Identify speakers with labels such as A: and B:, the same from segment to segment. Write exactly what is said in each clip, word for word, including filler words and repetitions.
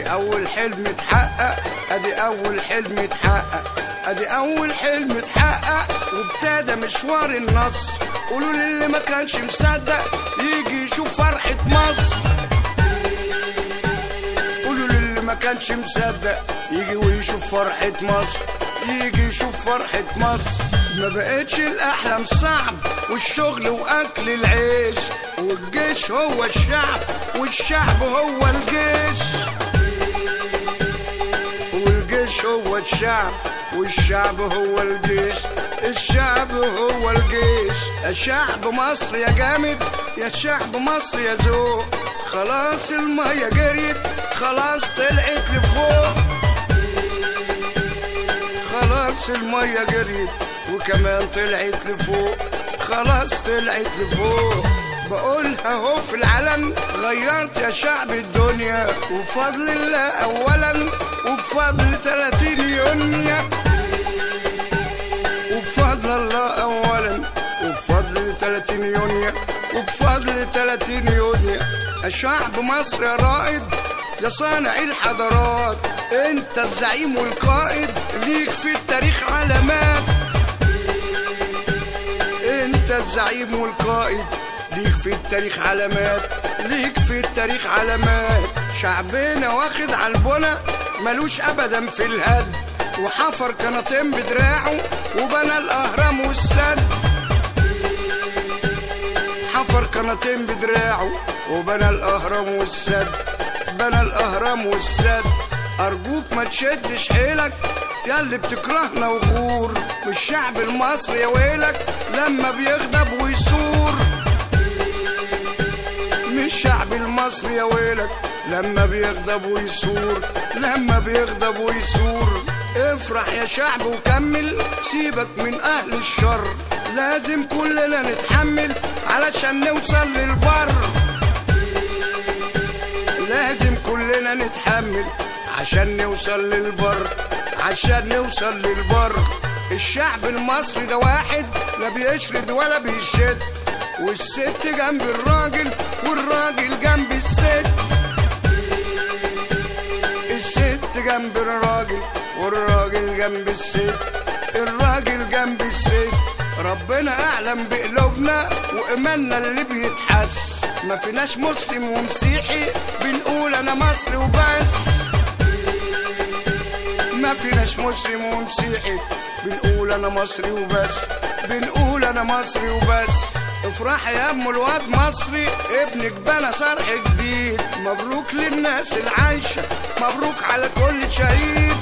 A: ادي اول حلم اتحقق، ادي اول حلم اتحقق، ادي اول حلم اتحقق وابتدى مشوار النصر. قولوا للي ما كانش مصدق يجي يشوف فرحة مصر. قولوا للي ما كانش مصدق يجي ويشوف فرحة مصر، يجي يشوف فرحة مصر. ما بقتش الاحلام صعب والشغل واكل العيش، والجيش هو الشعب والشعب هو الجيش، والجيش هو الشعب والشعب هو الجيش، الشعب هو الجيش. يا شعب مصر يا جامد، يا شعب مصر يا ذوق، خلاص المية جريت، خلاص طلعت لفوق، خلاص المية جريت وكمان طلعت لفوق، خلاص طلعت لفوق. بقولها اهو في العلن، غيرت يا شعب الدنيا وبفضل الله اولا، وبفضل تلاتين يونيو، وبفضل الله اولا، وبفضل تلاتين يونيو، وبفضل تلاتين يونيو. يا شعب مصر يا رائد يا صانع الحضارات، انت الزعيم والقائد، ليك في التاريخ علامات، انت الزعيم والقائد، ليك في التاريخ علامات، ليك في التاريخ علامات. شعبنا واخد عالبنا ملوش ابدا في الهد، وحفر قناطين بدراعه وبنى الاهرام والسد، حفر قناطين بدراعه وبنى الاهرام والسد، بنى الاهرام والسد. ارجوك ما تشدش حيلك يا اللي بتكرهنا وغور، والشعب المصري يا ويلك لما بيغضب ويثور، الشعب المصري يا ويلك لما بيغضب ويثور، لما بيغضب ويثور. افرح يا شعب وكمل، سيبك من اهل الشر، لازم كلنا نتحمل علشان نوصل للبر، لازم كلنا نتحمل عشان نوصل للبر، عشان نوصل للبر. الشعب المصري ده واحد لا بيشرد ولا بيشد، والست جنب الراجل والراجل جنب الست، الست جنب الراجل والراجل جنب الست، الراجل جنب الست. ربنا اعلم بقلوبنا وايماننا اللي بيتحس، ما فيناش مسلم ومسيحي بنقول انا مصري وبس، ما فيناش مسلم ومسيحي بنقول انا مصري وبس، بنقول انا مصري وبس. افرح يا ام الواد مصري، ابنك بنى صرح جديد، مبروك للناس العايشة، مبروك على كل شهيد،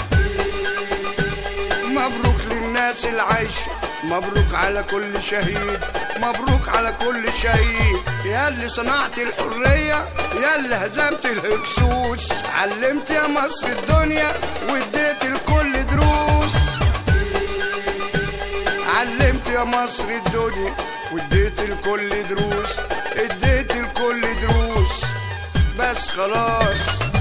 A: مبروك للناس العايشة، مبروك على كل شهيد، مبروك على كل شهيد. يا اللي صنعت الحرية، يا اللي هزمت الهكسوس، علمت يا مصر الدنيا واديت الكل دروس، علمت يا مصر الدنيا واديت الكل دروس، اديت الكل دروس. بس خلاص